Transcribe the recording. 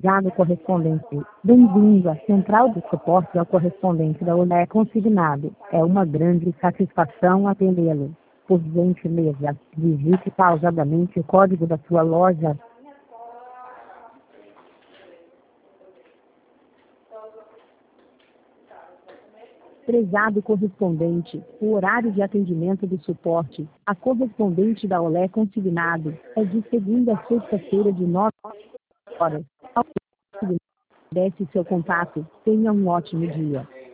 Prezado correspondente, bem-vindo à central de suporte ao correspondente da Olé Consignado. É uma grande satisfação atendê-lo. Por gentileza, digite pausadamente o código da sua loja. Prezado correspondente, o horário de atendimento do suporte, a correspondente da Olé Consignado, é de segunda a sexta-feira de 9 horas. Desce seu contato, tenha um ótimo dia.